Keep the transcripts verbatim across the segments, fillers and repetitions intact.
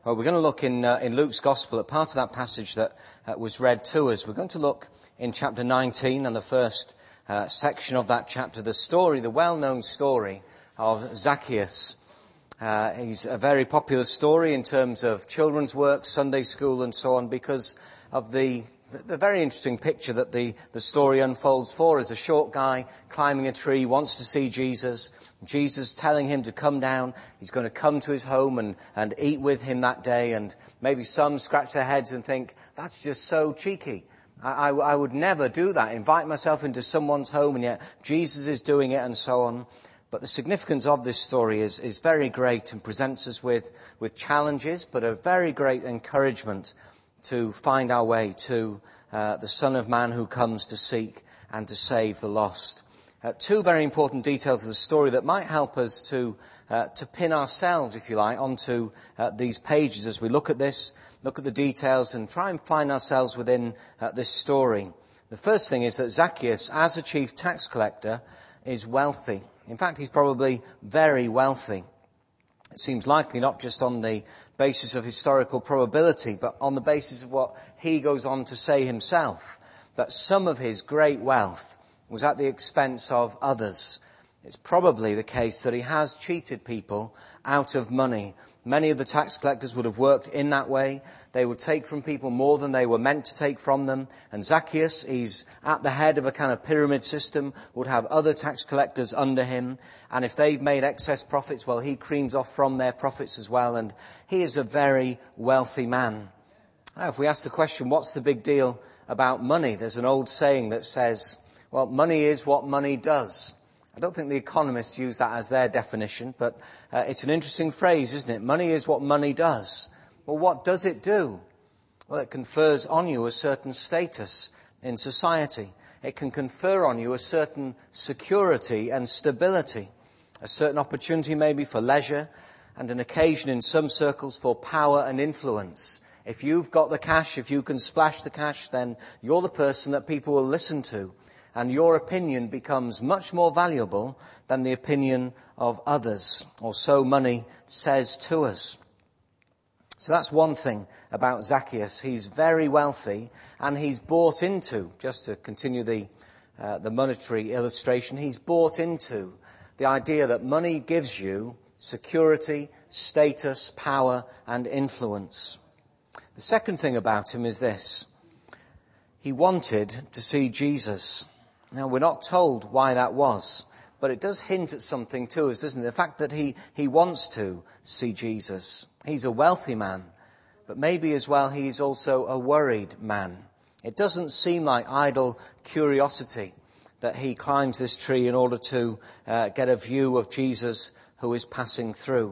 Well, we're going to look in uh, in Luke's Gospel at part of that passage that uh, was read to us. We're going to look in chapter nineteen and the first uh, section of that chapter, the story, the well-known story of Zacchaeus. Uh, he's a very popular story in terms of children's work, Sunday school and so on, because of the the very interesting picture that the, the story unfolds for us. A short guy climbing a tree, wants to see Jesus. Jesus telling him to come down. He's going to come to his home and, and eat with him that day. And maybe some scratch their heads and think, that's just so cheeky. I, I, I would never do that, invite myself into someone's home, and yet Jesus is doing it and so on. But the significance of this story is, is very great and presents us with, with challenges, but a very great encouragement to find our way to uh, the Son of Man who comes to seek and to save the lost. Uh, two very important details of the story that might help us to uh, to pin ourselves, if you like, onto uh, these pages as we look at this, look at the details and try and find ourselves within uh, this story. The first thing is that Zacchaeus, as a chief tax collector, is wealthy. In fact, he's probably very wealthy. It seems likely not just on the basis of historical probability, but on the basis of what he goes on to say himself, that some of his great wealth was at the expense of others. It's probably the case that he has cheated people out of money. Many of the tax collectors would have worked in that way. They would take from people more than they were meant to take from them. And Zacchaeus, he's at the head of a kind of pyramid system, would have other tax collectors under him. And if they've made excess profits, well, he creams off from their profits as well. And he is a very wealthy man. Now, if we ask the question, what's the big deal about money? There's an old saying that says, well, money is what money does. I don't think the economists use that as their definition, but uh, it's an interesting phrase, isn't it? Money is what money does. Well, what does it do? Well, it confers on you a certain status in society. It can confer on you a certain security and stability, a certain opportunity maybe for leisure, and an occasion in some circles for power and influence. If you've got the cash, if you can splash the cash, then you're the person that people will listen to. And your opinion becomes much more valuable than the opinion of others, or so money says to us. So that's one thing about Zacchaeus. He's very wealthy, and he's bought into, just to continue the uh, the monetary illustration, he's bought into the idea that money gives you security, status, power, and influence. The second thing about him is this. He wanted to see Jesus. Now, we're not told why that was, but it does hint at something to us, doesn't it? The fact that he, he wants to see Jesus. He's a wealthy man, but maybe as well he's also a worried man. It doesn't seem like idle curiosity that he climbs this tree in order to uh, get a view of Jesus who is passing through.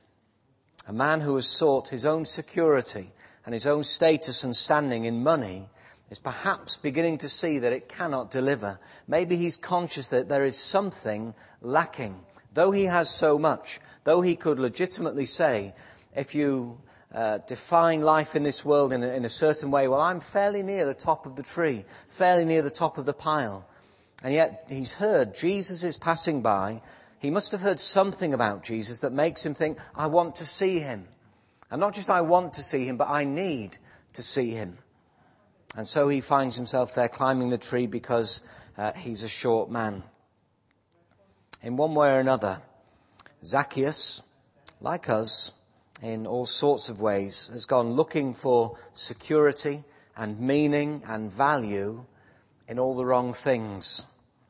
A man who has sought his own security and his own status and standing in money is perhaps beginning to see that it cannot deliver. Maybe he's conscious that there is something lacking. Though he has so much, though he could legitimately say, if you uh, define life in this world in a, in a certain way, well, I'm fairly near the top of the tree, fairly near the top of the pile. And yet he's heard Jesus is passing by. He must have heard something about Jesus that makes him think, I want to see him. And not just I want to see him, but I need to see him. And so he finds himself there climbing the tree because uh, he's a short man. In one way or another, Zacchaeus, like us, in all sorts of ways, has gone looking for security and meaning and value in all the wrong things.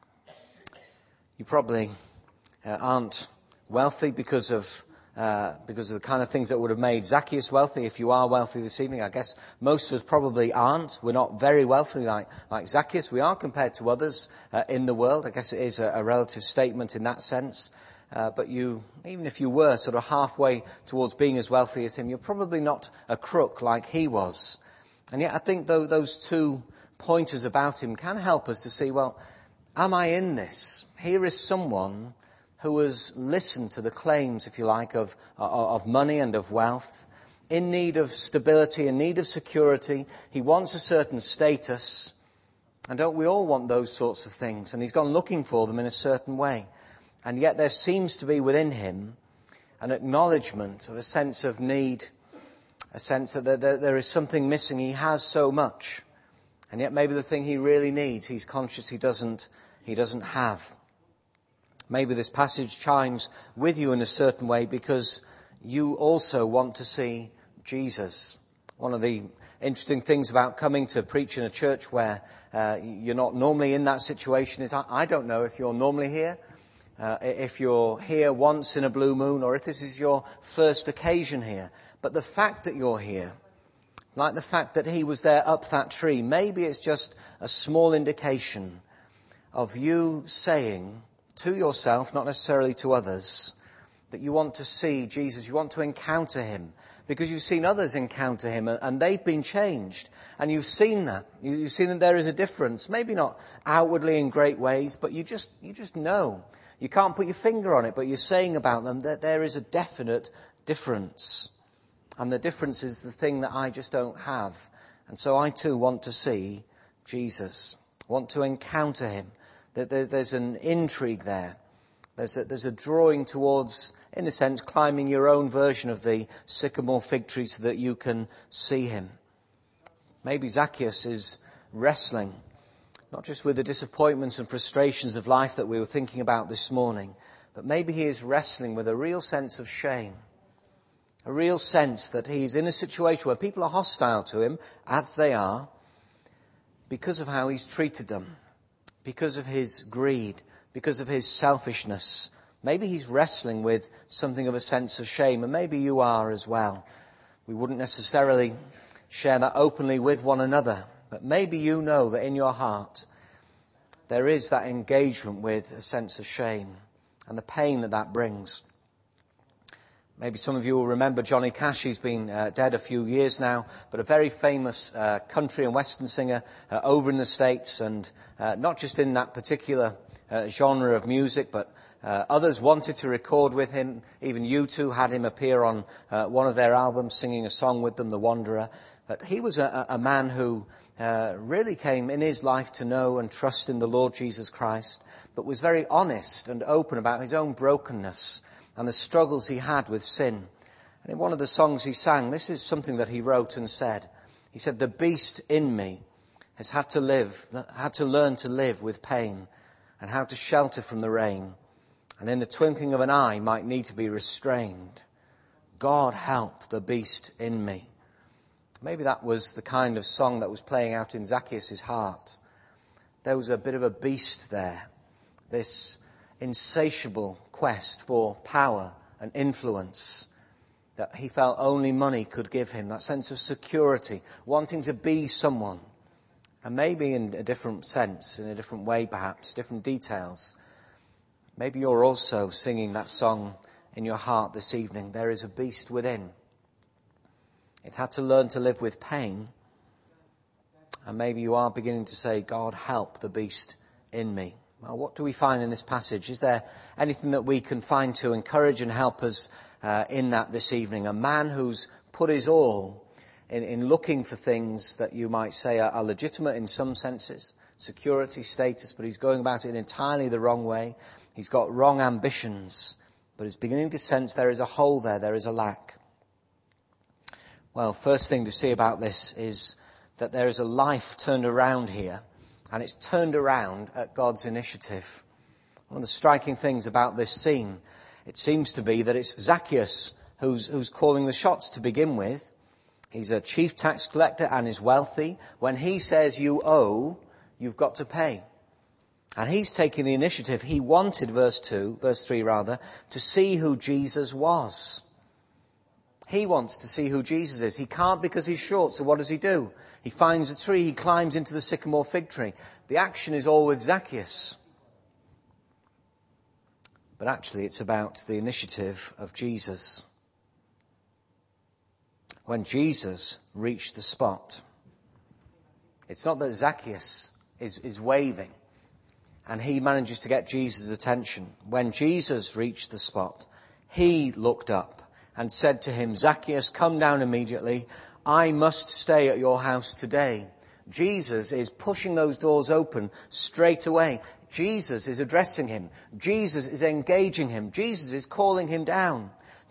You probably uh, aren't wealthy because of Uh, because of the kind of things that would have made Zacchaeus wealthy. If you are wealthy this evening, I guess most of us probably aren't. We're not very wealthy like, like Zacchaeus. We are compared to others uh, in the world. I guess it is a, a relative statement in that sense. Uh, but you, even if you were sort of halfway towards being as wealthy as him, you're probably not a crook like he was. And yet I think though those two pointers about him can help us to see, well, am I in this? Here is someone who has listened to the claims, if you like, of, of money and of wealth, in need of stability, in need of security. He wants a certain status. And don't we all want those sorts of things? And he's gone looking for them in a certain way. And yet there seems to be within him an acknowledgement of a sense of need a sense that there, there, there is something missing. He has so much, and yet maybe the thing he really needs, he's conscious he doesn't, he doesn't have. Maybe this passage chimes with you in a certain way because you also want to see Jesus. One of the interesting things about coming to preach in a church where uh, you're not normally in that situation is I, I don't know if you're normally here, uh, if you're here once in a blue moon, or if this is your first occasion here. But the fact that you're here, like the fact that he was there up that tree, maybe it's just a small indication of you saying to yourself, not necessarily to others, that you want to see Jesus, you want to encounter him, because you've seen others encounter him and they've been changed. And you've seen that. You've seen that there is a difference, maybe not outwardly in great ways, but you just, you just know. You can't put your finger on it, but you're saying about them that there is a definite difference. And the difference is the thing that I just don't have. And so I too want to see Jesus, want to encounter him. That there's an intrigue there. There's a, there's a drawing towards, in a sense, climbing your own version of the sycamore fig tree so that you can see him. Maybe Zacchaeus is wrestling, not just with the disappointments and frustrations of life that we were thinking about this morning, but maybe he is wrestling with a real sense of shame. A real sense that he's in a situation where people are hostile to him, as they are, because of how he's treated them. Because of his greed, because of his selfishness. Maybe he's wrestling with something of a sense of shame, and maybe you are as well. We wouldn't necessarily share that openly with one another, but maybe you know that in your heart there is that engagement with a sense of shame and the pain that that brings. Maybe some of you will remember Johnny Cash. He's been uh, dead a few years now, but a very famous uh, country and western singer uh, over in the States, and uh, not just in that particular uh, genre of music, but uh, others wanted to record with him. Even U two had him appear on uh, one of their albums, singing a song with them, The Wanderer. But he was a, a man who uh, really came in his life to know and trust in the Lord Jesus Christ, but was very honest and open about his own brokenness and the struggles he had with sin. And in one of the songs he sang, this is something that he wrote and said. He said, "The beast in me has had to live, had to learn to live with pain and how to shelter from the rain. And in the twinkling of an eye might need to be restrained. God help the beast in me." Maybe that was the kind of song that was playing out in Zacchaeus' heart. There was a bit of a beast there. This insatiable quest for power and influence that he felt only money could give him, that sense of security, wanting to be someone. And maybe in a different sense, in a different way perhaps, different details. Maybe you're also singing that song in your heart this evening. There is a beast within. It had to learn to live with pain. And maybe you are beginning to say, God, help the beast in me. Well, what do we find in this passage? Is there anything that we can find to encourage and help us uh, in that this evening? A man who's put his all in, in looking for things that you might say are, are legitimate in some senses, security, status, but he's going about it in entirely the wrong way. He's got wrong ambitions, but he's beginning to sense there is a hole there, there is a lack. Well, first thing to see about this is that there is a life turned around here. And it's turned around at God's initiative. One of the striking things about this scene, it seems to be that it's Zacchaeus who's, who's calling the shots to begin with. He's a chief tax collector and is wealthy. When he says you owe, you've got to pay. And he's taking the initiative. He wanted, verse two, verse three rather, to see who Jesus was. He wants to see who Jesus is. He can't because he's short, so what does he do? He finds a tree, he climbs into the sycamore fig tree. The action is all with Zacchaeus. But actually it's about the initiative of Jesus. When Jesus reached the spot, it's not that Zacchaeus is, is waving and he manages to get Jesus' attention. When Jesus reached the spot, he looked up and said to him, "Zacchaeus, come down immediately. I must stay at your house today." Jesus is pushing those doors open straight away. Jesus is addressing him. Jesus is engaging him. Jesus is calling him down.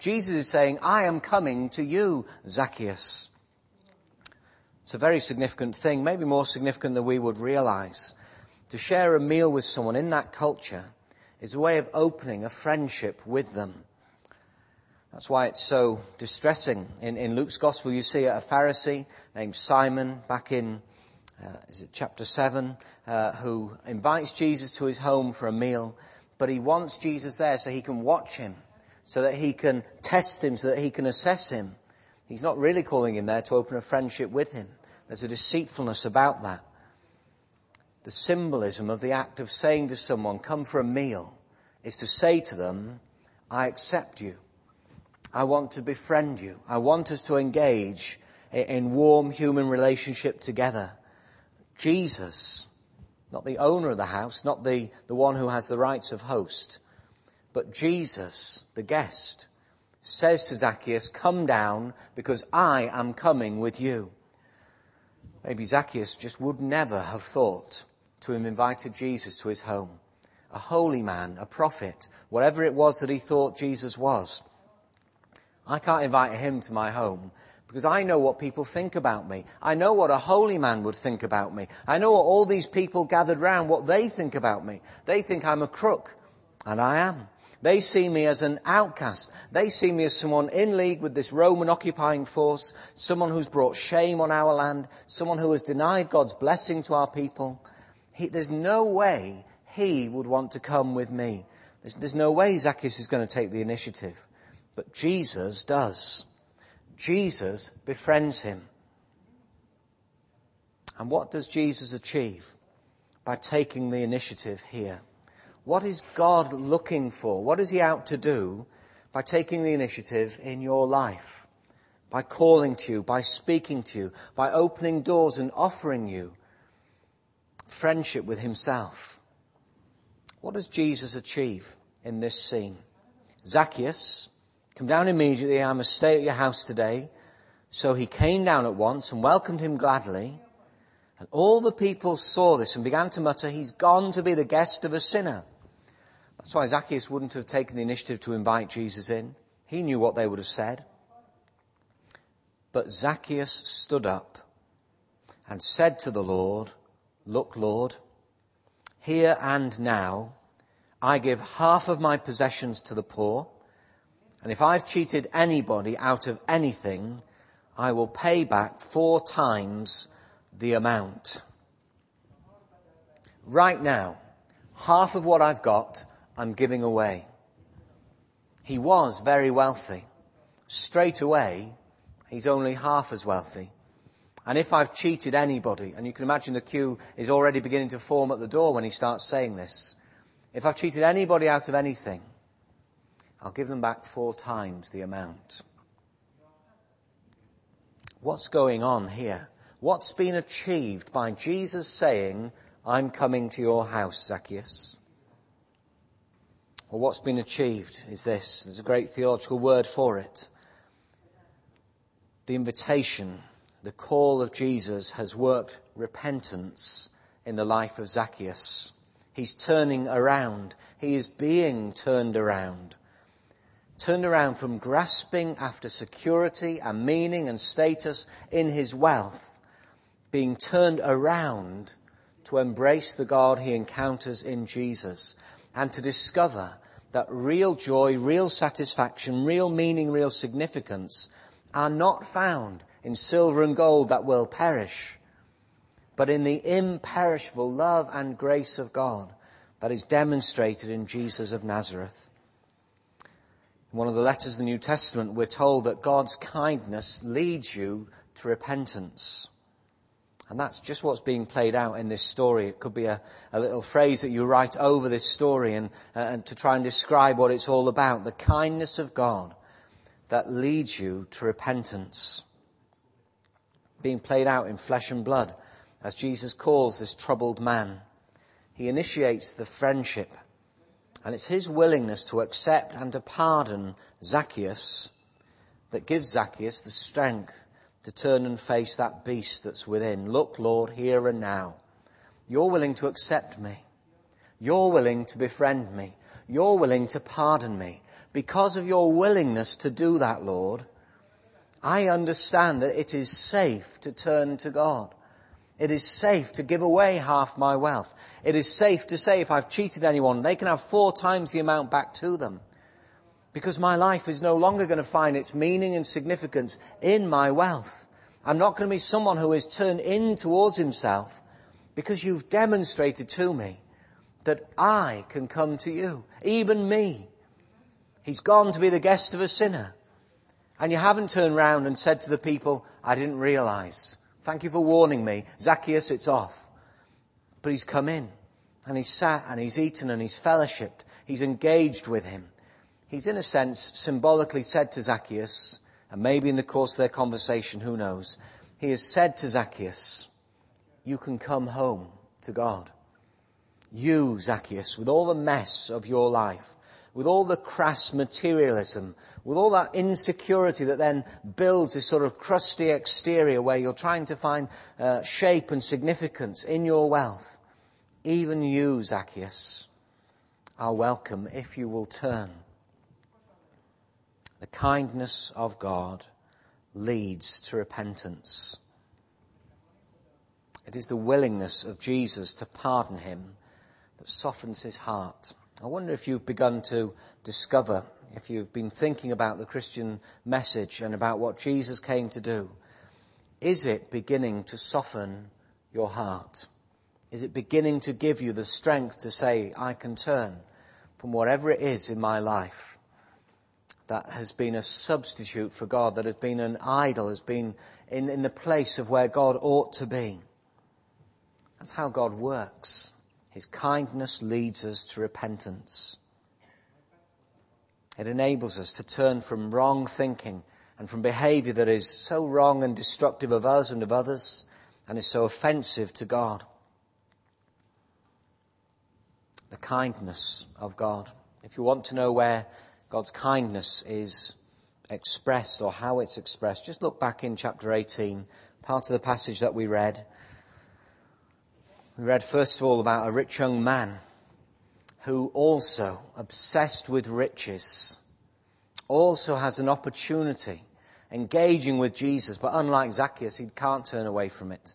Jesus is saying, I am coming to you, Zacchaeus. It's a very significant thing, maybe more significant than we would realize. To share a meal with someone in that culture is a way of opening a friendship with them. That's why it's so distressing. In, in Luke's Gospel, you see a Pharisee named Simon, back in, uh, is it chapter seven, uh, who invites Jesus to his home for a meal, but he wants Jesus there so he can watch him, so that he can test him, so that he can assess him. He's not really calling him there to open a friendship with him. There's a deceitfulness about that. The symbolism of the act of saying to someone, come for a meal, is to say to them, I accept you. I want to befriend you. I want us to engage in warm human relationship together. Jesus, not the owner of the house, not the, the one who has the rights of host, but Jesus, the guest, says to Zacchaeus, come down because I am coming with you. Maybe Zacchaeus just would never have thought to have invited Jesus to his home. A holy man, a prophet, whatever it was that he thought Jesus was. I can't invite him to my home because I know what people think about me. I know what a holy man would think about me. I know what all these people gathered round, what they think about me. They think I'm a crook, and I am. They see me as an outcast. They see me as someone in league with this Roman occupying force, someone who's brought shame on our land, someone who has denied God's blessing to our people. He, there's no way he would want to come with me. There's, there's no way Zacchaeus is going to take the initiative. But Jesus does. Jesus befriends him. And what does Jesus achieve by taking the initiative here? What is God looking for? What is he out to do by taking the initiative in your life? By calling to you, by speaking to you, by opening doors and offering you friendship with himself. What does Jesus achieve in this scene? Zacchaeus, come down immediately, I must stay at your house today. So he came down at once and welcomed him gladly. And all the people saw this and began to mutter, he's gone to be the guest of a sinner. That's why Zacchaeus wouldn't have taken the initiative to invite Jesus in. He knew what they would have said. But Zacchaeus stood up and said to the Lord, look, Lord, here and now I give half of my possessions to the poor, and if I've cheated anybody out of anything, I will pay back four times the amount. Right now, half of what I've got, I'm giving away. He was very wealthy. Straight away, he's only half as wealthy. And if I've cheated anybody, and you can imagine the queue is already beginning to form at the door when he starts saying this. If I've cheated anybody out of anything, I'll give them back four times the amount. What's going on here? What's been achieved by Jesus saying, I'm coming to your house, Zacchaeus? Well, what's been achieved is this. There's a great theological word for it. The invitation, the call of Jesus has worked repentance in the life of Zacchaeus. He's turning around. He is being turned around. Turned around from grasping after security and meaning and status in his wealth, being turned around to embrace the God he encounters in Jesus and to discover that real joy, real satisfaction, real meaning, real significance are not found in silver and gold that will perish, but in the imperishable love and grace of God that is demonstrated in Jesus of Nazareth. In one of the letters of the New Testament, we're told that God's kindness leads you to repentance. And that's just what's being played out in this story. It could be a, a little phrase that you write over this story and, uh, and to try and describe what it's all about. The kindness of God that leads you to repentance. Being played out in flesh and blood as Jesus calls this troubled man. He initiates the friendship. And it's his willingness to accept and to pardon Zacchaeus that gives Zacchaeus the strength to turn and face that beast that's within. Look, Lord, here and now. You're willing to accept me. You're willing to befriend me. You're willing to pardon me. Because of your willingness to do that, Lord, I understand that it is safe to turn to God. It is safe to give away half my wealth. It is safe to say if I've cheated anyone, they can have four times the amount back to them. Because my life is no longer going to find its meaning and significance in my wealth. I'm not going to be someone who is turned in towards himself, because you've demonstrated to me that I can come to you, even me. He's gone to be the guest of a sinner. And you haven't turned round and said to the people, I didn't realise. Thank you for warning me. Zacchaeus, it's off. But he's come in and he's sat and he's eaten and he's fellowshipped. He's engaged with him. He's in a sense symbolically said to Zacchaeus, and maybe in the course of their conversation, who knows, he has said to Zacchaeus, you can come home to God. You, Zacchaeus, with all the mess of your life, with all the crass materialism, with all that insecurity that then builds this sort of crusty exterior where you're trying to find uh, shape and significance in your wealth, even you, Zacchaeus, are welcome if you will turn. The kindness of God leads to repentance. It is the willingness of Jesus to pardon him that softens his heart. I wonder if you've begun to discover, if you've been thinking about the Christian message and about what Jesus came to do, is it beginning to soften your heart? Is it beginning to give you the strength to say, I can turn from whatever it is in my life that has been a substitute for God, that has been an idol, has been in, in the place of where God ought to be? That's how God works. His kindness leads us to repentance. It enables us to turn from wrong thinking and from behaviour that is so wrong and destructive of us and of others and is so offensive to God. The kindness of God. If you want to know where God's kindness is expressed or how it's expressed, just look back in chapter eighteen, part of the passage that we read. We read first of all about a rich young man who also, obsessed with riches, also has an opportunity engaging with Jesus, but unlike Zacchaeus, he can't turn away from it.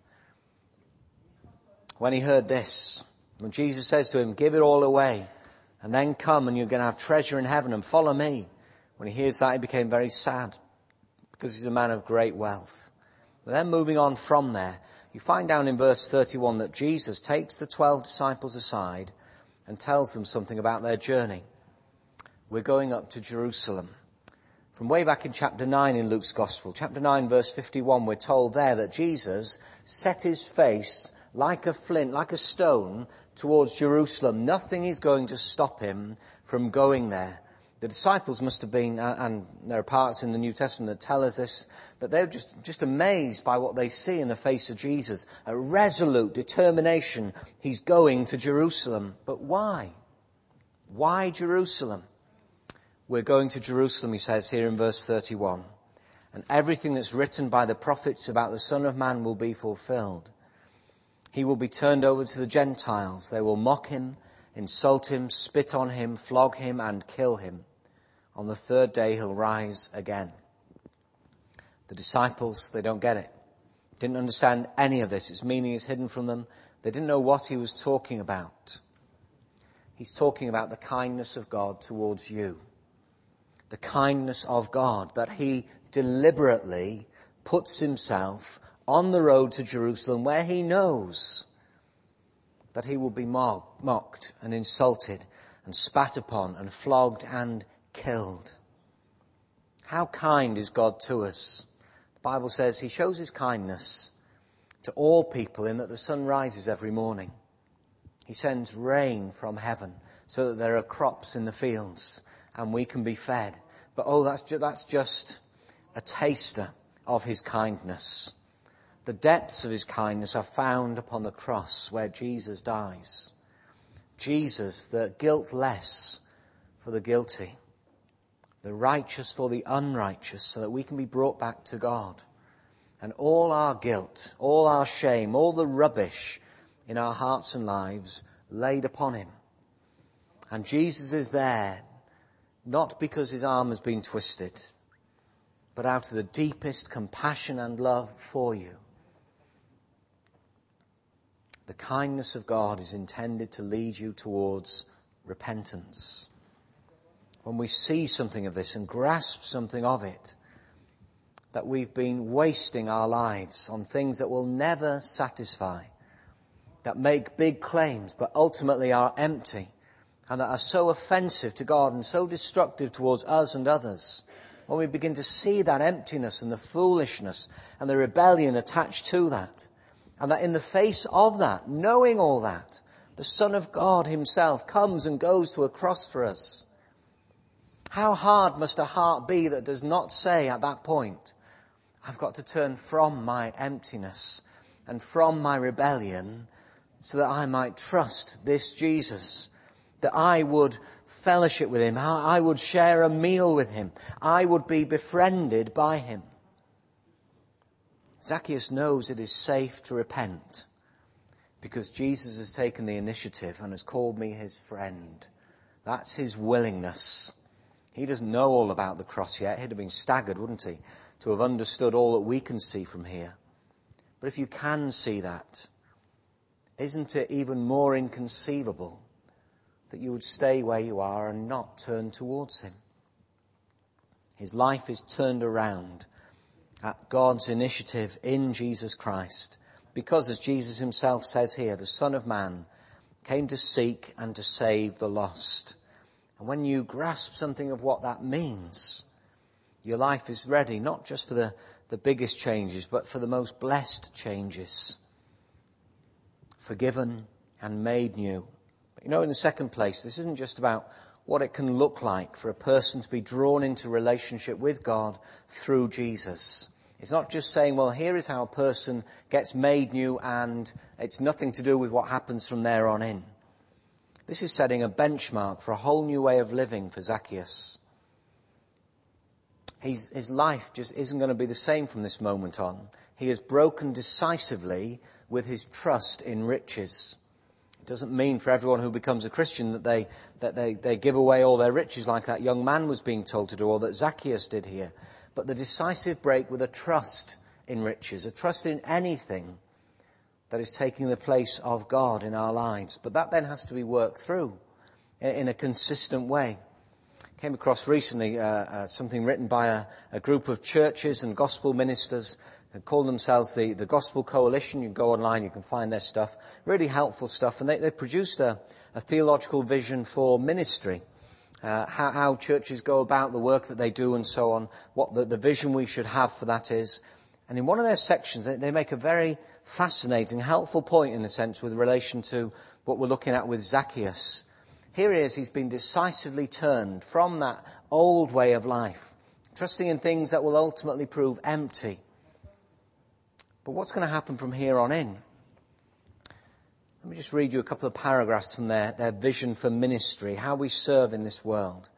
When he heard this, when Jesus says to him, give it all away and then come and you're going to have treasure in heaven and follow me. When he hears that, he became very sad because he's a man of great wealth. But then moving on from there, you find down in verse thirty-one that Jesus takes the twelve disciples aside and tells them something about their journey. We're going up to Jerusalem. From way back in chapter nine in Luke's Gospel, chapter nine verse fifty-one, we're told there that Jesus set his face like a flint, like a stone, towards Jerusalem. Nothing is going to stop him from going there. The disciples must have been, and there are parts in the New Testament that tell us this, that they're just, just amazed by what they see in the face of Jesus. A resolute determination. He's going to Jerusalem. But why? Why Jerusalem? We're going to Jerusalem, he says here in verse thirty-one. And everything that's written by the prophets about the Son of Man will be fulfilled. He will be turned over to the Gentiles. They will mock him, insult him, spit on him, flog him, and kill him. On the third day he'll rise again. The disciples, they don't get it. Didn't understand any of this. Its meaning is hidden from them. They didn't know what he was talking about. He's talking about the kindness of God towards you. The kindness of God, that he deliberately puts himself on the road to Jerusalem where he knows that he will be mocked and insulted and spat upon and flogged and killed. How kind is God to us? The Bible says he shows his kindness to all people in that the sun rises every morning. He sends rain from heaven so that there are crops in the fields and we can be fed. But oh, that's ju- that's just a taster of his kindness. The depths of his kindness are found upon the cross where Jesus dies. Jesus, the guiltless for the guilty, the righteous for the unrighteous, so that we can be brought back to God. And all our guilt, all our shame, all the rubbish in our hearts and lives laid upon him. And Jesus is there not because his arm has been twisted, but out of the deepest compassion and love for you. The kindness of God is intended to lead you towards repentance. When we see something of this and grasp something of it, that we've been wasting our lives on things that will never satisfy, that make big claims but ultimately are empty, and that are so offensive to God and so destructive towards us and others, when we begin to see that emptiness and the foolishness and the rebellion attached to that, and that in the face of that, knowing all that, the Son of God himself comes and goes to a cross for us, how hard must a heart be that does not say at that point, I've got to turn from my emptiness and from my rebellion so that I might trust this Jesus, that I would fellowship with him, I would share a meal with him, I would be befriended by him. Zacchaeus knows it is safe to repent because Jesus has taken the initiative and has called me his friend. That's his willingness. He doesn't know all about the cross yet. He'd have been staggered, wouldn't he, to have understood all that we can see from here. But if you can see that, isn't it even more inconceivable that you would stay where you are and not turn towards him? His life is turned around at God's initiative in Jesus Christ, because, as Jesus himself says here, the Son of Man came to seek and to save the lost. And when you grasp something of what that means, your life is ready, not just for the, the biggest changes, but for the most blessed changes. Forgiven and made new. But you know, in the second place, this isn't just about what it can look like for a person to be drawn into relationship with God through Jesus. It's not just saying, well, here is how a person gets made new and it's nothing to do with what happens from there on in. This is setting a benchmark for a whole new way of living for Zacchaeus. He's, his life just isn't going to be the same from this moment on. He has broken decisively with his trust in riches. It doesn't mean for everyone who becomes a Christian that they that they, they give away all their riches like that young man was being told to do, or that Zacchaeus did here. But the decisive break with a trust in riches, a trust in anything that is taking the place of God in our lives. But that then has to be worked through in a consistent way. Came across recently uh, uh, something written by a, a group of churches and gospel ministers who call themselves the, the Gospel Coalition. You can go online, you can find their stuff. Really helpful stuff. And they, they produced a, a theological vision for ministry. Uh, how, how churches go about the work that they do and so on. What the, the vision we should have for that is. And in one of their sections, they, they make a very fascinating, helpful point in a sense with relation to what we're looking at with Zacchaeus. Here he is, he's been decisively turned from that old way of life, trusting in things that will ultimately prove empty. But what's going to happen from here on in? Let me just read you a couple of paragraphs from their, their vision for ministry, how we serve in this world.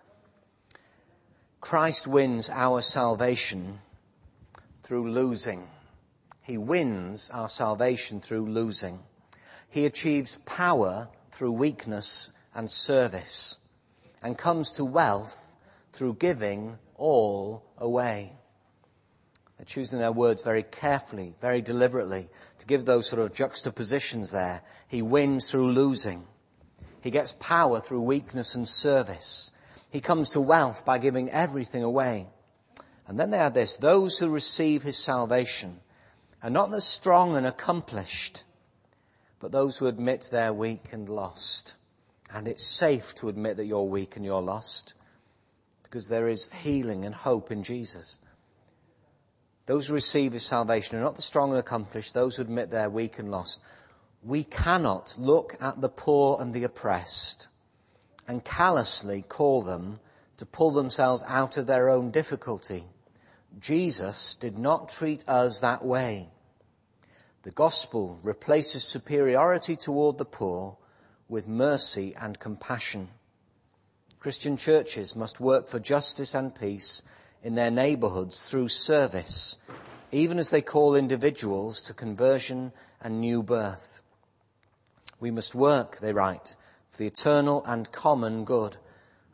Christ wins our salvation through losing. He wins our salvation through losing. He achieves power through weakness and service, and comes to wealth through giving all away. They're choosing their words very carefully, very deliberately, to give those sort of juxtapositions there. He wins through losing. He gets power through weakness and service. He comes to wealth by giving everything away. And then they add this: those who receive his salvation are not the strong and accomplished, but those who admit they're weak and lost. And it's safe to admit that you're weak and you're lost, because there is healing and hope in Jesus. Those who receive his salvation are not the strong and accomplished, those who admit they're weak and lost. We cannot look at the poor and the oppressed and callously call them to pull themselves out of their own difficulty. Jesus did not treat us that way. The gospel replaces superiority toward the poor with mercy and compassion. Christian churches must work for justice and peace in their neighbourhoods through service, even as they call individuals to conversion and new birth. We must work, they write, for the eternal and common good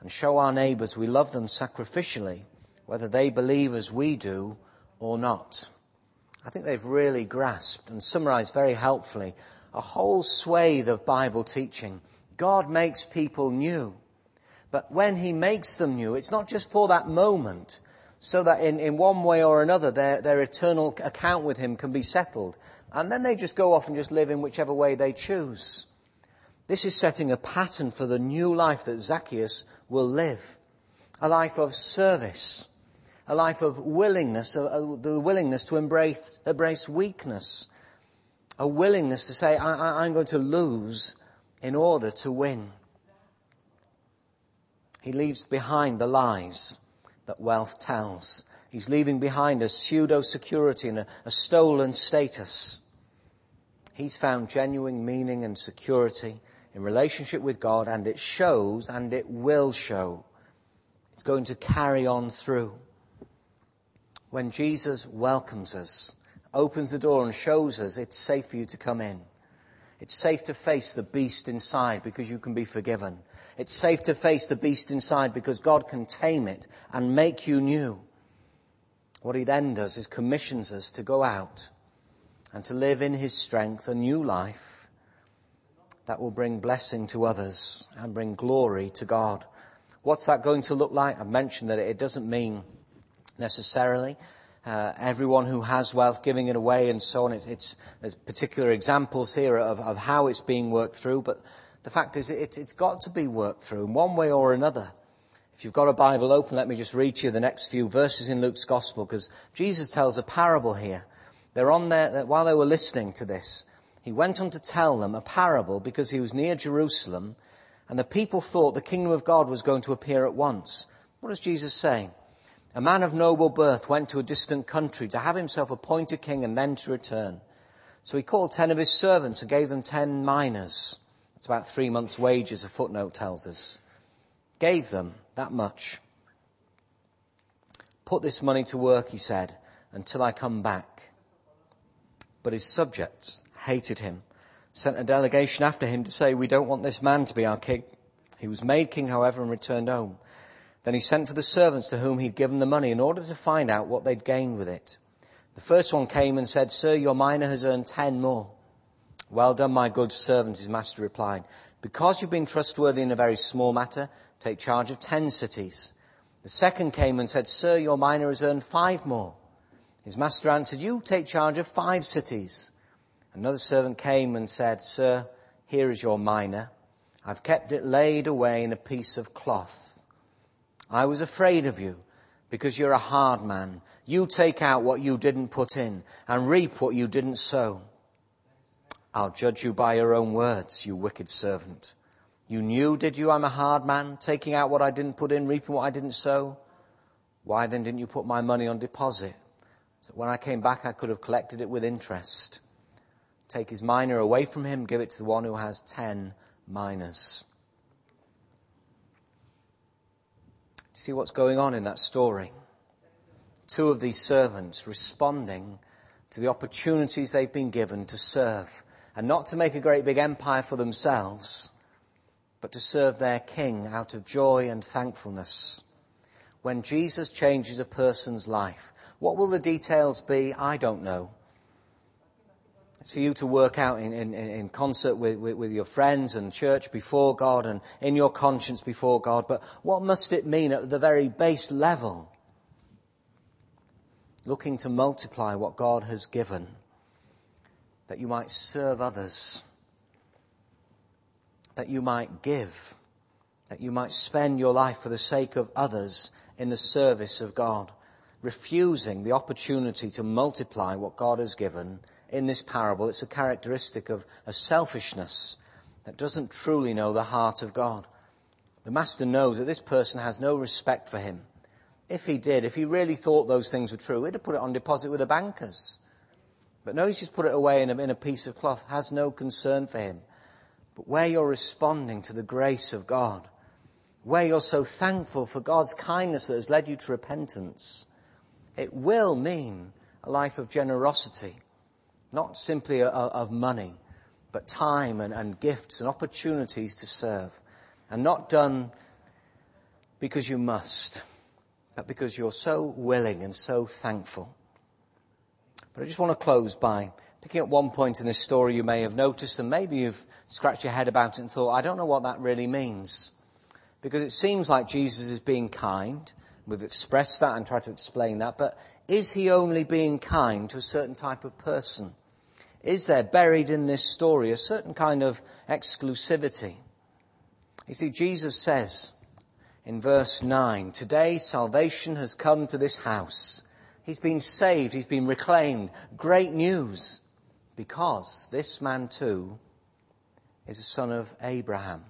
and show our neighbours we love them sacrificially, whether they believe as we do or not. I think they've really grasped and summarised very helpfully a whole swathe of Bible teaching. God makes people new. But when he makes them new, it's not just for that moment, so that in, in one way or another their, their eternal account with him can be settled. And then they just go off and just live in whichever way they choose. This is setting a pattern for the new life that Zacchaeus will live. A life of service. A life of willingness, a, a, the willingness to embrace, embrace weakness. A willingness to say, I, I, I'm going to lose in order to win. He leaves behind the lies that wealth tells. He's leaving behind a pseudo-security and a, a stolen status. He's found genuine meaning and security in relationship with God, and it shows and it will show. It's going to carry on through. When Jesus welcomes us, opens the door and shows us it's safe for you to come in. It's safe to face the beast inside because you can be forgiven. It's safe to face the beast inside because God can tame it and make you new. What he then does is commissions us to go out and to live in his strength a new life that will bring blessing to others and bring glory to God. What's that going to look like? I've mentioned that it doesn't mean necessarily uh, everyone who has wealth giving it away and so on. It, it's, there's particular examples here of, of how it's being worked through, but the fact is it, it's got to be worked through in one way or another. If you've got a Bible open, let me just read to you the next few verses in Luke's Gospel, because Jesus tells a parable here. They're on there, while they were listening to this, he went on to tell them a parable because he was near Jerusalem, and the people thought the kingdom of God was going to appear at once. What does Jesus say? A man of noble birth went to a distant country to have himself appointed king and then to return. So he called ten of his servants and gave them ten minas. That's about three months' wages, a footnote tells us. Gave them that much. Put this money to work, he said, until I come back. But his subjects hated him, sent a delegation after him to say, we don't want this man to be our king. He was made king, however, and returned home. Then he sent for the servants to whom he'd given the money in order to find out what they'd gained with it. The first one came and said, Sir, your mina has earned ten more. Well done, my good servant, his master replied. Because you've been trustworthy in a very small matter, take charge of ten cities. The second came and said, Sir, your mina has earned five more. His master answered, you take charge of five cities. Another servant came and said, Sir, here is your mina. I've kept it laid away in a piece of cloth. I was afraid of you because you're a hard man. You take out what you didn't put in and reap what you didn't sow. I'll judge you by your own words, you wicked servant. You knew, did you, I'm a hard man, taking out what I didn't put in, reaping what I didn't sow? Why then didn't you put my money on deposit? So when I came back, I could have collected it with interest. Take his mina away from him, give it to the one who has ten minas. See what's going on in that story? Two of these servants responding to the opportunities they've been given to serve, and not to make a great big empire for themselves, but to serve their king out of joy and thankfulness. When Jesus changes a person's life, what will the details be? I don't know. It's for you to work out in, in, in concert with, with, with your friends and church before God and in your conscience before God. But what must it mean at the very base level? Looking to multiply what God has given, that you might serve others, that you might give, that you might spend your life for the sake of others in the service of God, refusing the opportunity to multiply what God has given. In this parable, it's a characteristic of a selfishness that doesn't truly know the heart of God. The master knows that this person has no respect for him. If he did, if he really thought those things were true, he'd have put it on deposit with the bankers. But no, he's just put it away in a, in a piece of cloth, has no concern for him. But where you're responding to the grace of God, where you're so thankful for God's kindness that has led you to repentance, it will mean a life of generosity. Not simply a, a, of money, but time and, and gifts and opportunities to serve. And not done because you must, but because you're so willing and so thankful. But I just want to close by picking up one point in this story you may have noticed, and maybe you've scratched your head about it and thought, I don't know what that really means. Because it seems like Jesus is being kind. We've expressed that and tried to explain that. But is he only being kind to a certain type of person? Is there buried in this story a certain kind of exclusivity? You see, Jesus says in verse nine, today salvation has come to this house. He's been saved. He's been reclaimed. Great news. Because this man too is a son of Abraham.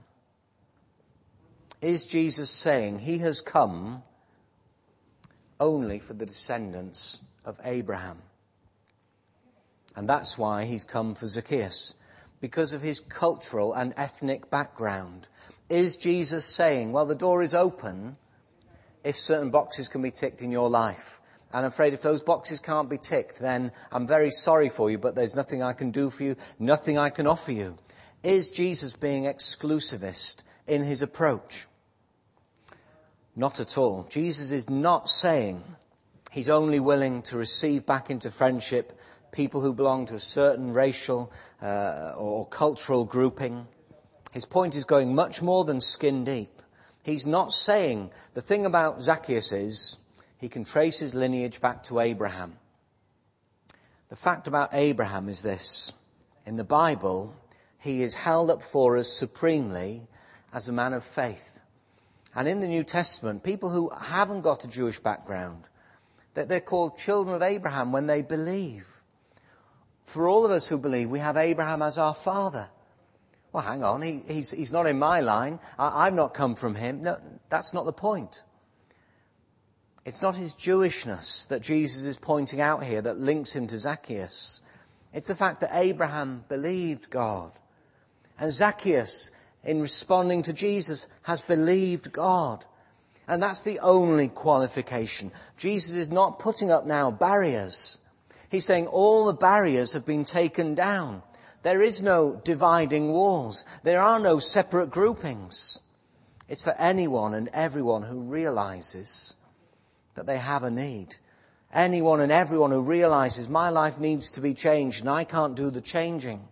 Is Jesus saying he has come only for the descendants of Abraham? And that's why he's come for Zacchaeus, because of his cultural and ethnic background. Is Jesus saying, well, the door is open if certain boxes can be ticked in your life? And I'm afraid if those boxes can't be ticked, then I'm very sorry for you, but there's nothing I can do for you, nothing I can offer you. Is Jesus being exclusivist in his approach? Not at all. Jesus is not saying he's only willing to receive back into friendship people who belong to a certain racial uh, or cultural grouping. His point is going much more than skin deep. He's not saying, the thing about Zacchaeus is, he can trace his lineage back to Abraham. The fact about Abraham is this. In the Bible, he is held up for us supremely as a man of faith. And in the New Testament, people who haven't got a Jewish background, that they're called children of Abraham when they believe. For all of us who believe, we have Abraham as our father. Well, hang on, he, he's, he's not in my line. I, I've not come from him. No, that's not the point. It's not his Jewishness that Jesus is pointing out here that links him to Zacchaeus. It's the fact that Abraham believed God. And Zacchaeus, in responding to Jesus, has believed God. And that's the only qualification. Jesus is not putting up now barriers. He's saying all the barriers have been taken down. There is no dividing walls. There are no separate groupings. It's for anyone and everyone who realizes that they have a need. Anyone and everyone who realizes my life needs to be changed and I can't do the changing.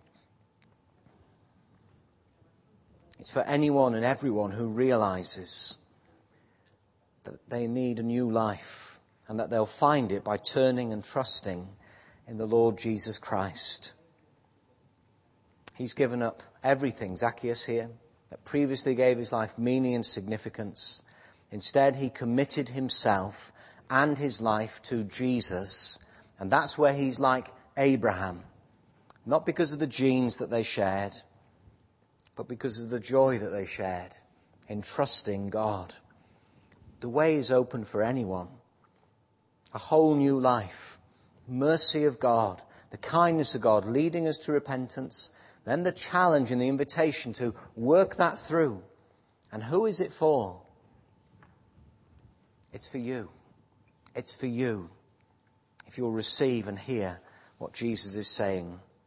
It's for anyone and everyone who realizes that they need a new life and that they'll find it by turning and trusting in the Lord Jesus Christ. He's given up everything, Zacchaeus here, that previously gave his life meaning and significance. Instead, he committed himself and his life to Jesus. And that's where he's like Abraham. Not because of the genes that they shared, but because of the joy that they shared in trusting God. The way is open for anyone. A whole new life. Mercy of God. The kindness of God leading us to repentance. Then the challenge and the invitation to work that through. And who is it for? It's for you. It's for you. If you'll receive and hear what Jesus is saying